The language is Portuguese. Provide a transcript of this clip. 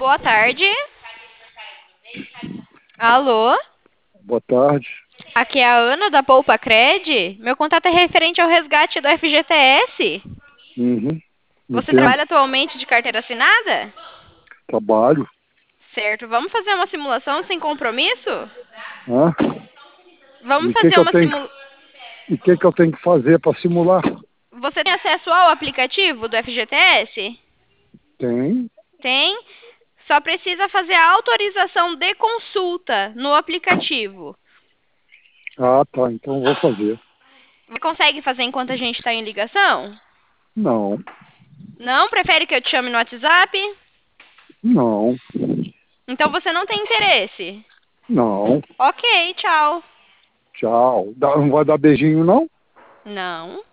boa tarde. Alô? Boa tarde. Aqui é a Ana da Poupa Cred. Meu contato é referente ao resgate do FGTS. Uhum. Você Entendo. trabalha atualmente de carteira assinada? Trabalho. Certo. Vamos fazer uma simulação sem compromisso? Hã? Vamos E o que fazer que eu uma tenho, simulação. e que eu tenho que fazer para simular? Você tem acesso ao aplicativo do FGTS? Tem. Tem. Só precisa fazer a autorização de consulta no aplicativo. Ah, tá. Então vou fazer. Você consegue fazer enquanto a gente está em ligação? Não. Não? Prefere que eu te chame no WhatsApp? Não. Então você não tem interesse. Não. Ok, tchau. Tchau. Não vai dar beijinho, não? Não.